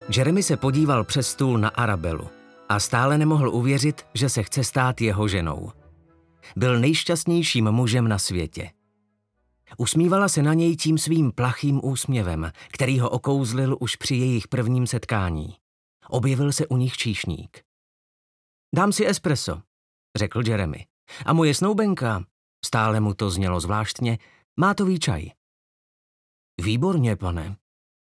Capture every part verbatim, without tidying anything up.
Jeremy se podíval přes stůl na Arabelu a stále nemohl uvěřit, že se chce stát jeho ženou. Byl nejšťastnějším mužem na světě. Usmívala se na něj tím svým plachým úsměvem, který ho okouzlil už při jejich prvním setkání. Objevil se u nich číšník. Dám si espresso, řekl Jeremy. A moje snoubenka, stále mu to znělo zvláštně, mátový čaj. Výborně, pane.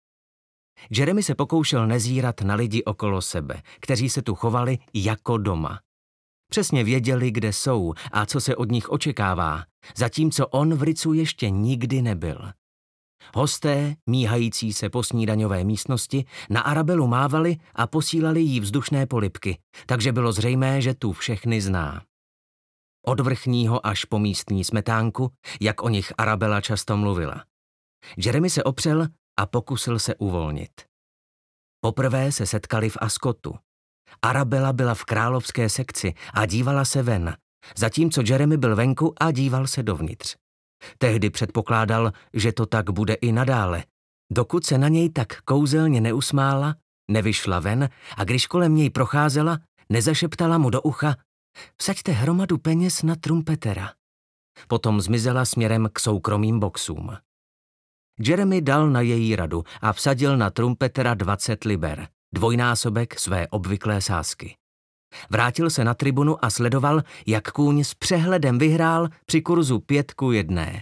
Jeremy se pokoušel nezírat na lidi okolo sebe, kteří se tu chovali jako doma. Přesně věděli, kde jsou a co se od nich očekává, zatímco on v Ritzu ještě nikdy nebyl. Hosté, míhající se po snídaňové místnosti, na Arabelu mávali a posílali jí vzdušné polibky, takže bylo zřejmé, že tu všechny zná. Od vrchního až po místní smetánku, jak o nich Arabela často mluvila. Jeremy se opřel a pokusil se uvolnit. Poprvé se setkali v Ascotu. Arabela byla v královské sekci a dívala se ven, zatímco Jeremy byl venku a díval se dovnitř. Tehdy předpokládal, že to tak bude i nadále, dokud se na něj tak kouzelně neusmála, nevyšla ven a když kolem něj procházela, nezašeptala mu do ucha: vsaďte hromadu peněz na trumpetera. Potom zmizela směrem k soukromým boxům. Jeremy dal na její radu a vsadil na trumpetera dvacet liber, dvojnásobek své obvyklé sázky. Vrátil se na tribunu a sledoval, jak kůň s přehledem vyhrál při kurzu pět ku jedné.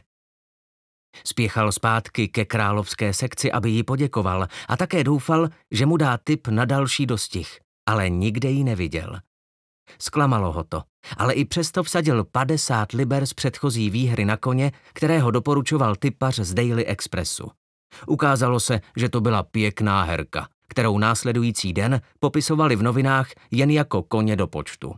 Spěchal zpátky ke královské sekci, aby jí poděkoval a také doufal, že mu dá tip na další dostih, ale nikde ji neviděl. Zklamalo ho to, ale i přesto vsadil padesát liber z předchozí výhry na koně, kterého doporučoval tipař z Daily Expressu. Ukázalo se, že to byla pěkná herka, kterou následující den popisovali v novinách jen jako koně do počtu.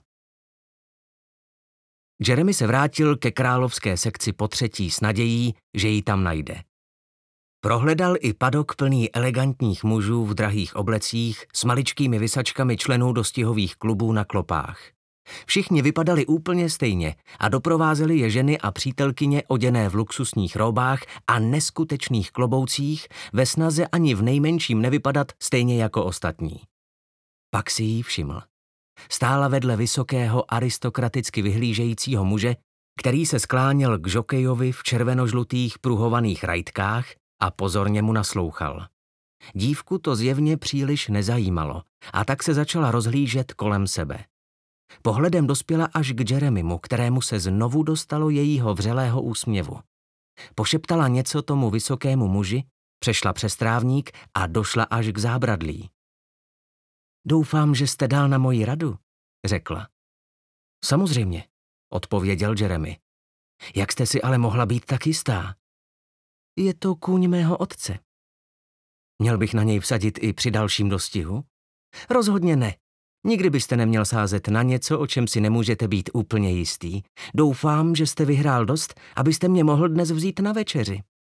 Jeremy se vrátil ke královské sekci potřetí s nadějí, že ji tam najde. Prohledal i padok plný elegantních mužů v drahých oblecích s maličkými visačkami členů dostihových klubů na klopách. Všichni vypadali úplně stejně a doprovázeli je ženy a přítelkyně oděné v luxusních róbách a neskutečných kloboucích ve snaze ani v nejmenším nevypadat stejně jako ostatní. Pak si jí všiml. Stála vedle vysokého aristokraticky vyhlížejícího muže, který se skláněl k žokejovi v červenožlutých pruhovaných rajtkách a pozorně mu naslouchal. Dívku to zjevně příliš nezajímalo a tak se začala rozhlížet kolem sebe. Pohledem dospěla až k Jeremymu, kterému se znovu dostalo jejího vřelého úsměvu. Pošeptala něco tomu vysokému muži, přešla přes trávník a došla až k zábradlí. Doufám, že jste dal na moji radu, řekla. Samozřejmě, odpověděl Jeremy. Jak jste si ale mohla být tak jistá? Je to kůň mého otce. Měl bych na něj vsadit i při dalším dostihu? Rozhodně ne. Nikdy byste neměl sázet na něco, o čem si nemůžete být úplně jistý. Doufám, že jste vyhrál dost, abyste mě mohl dnes vzít na večeři.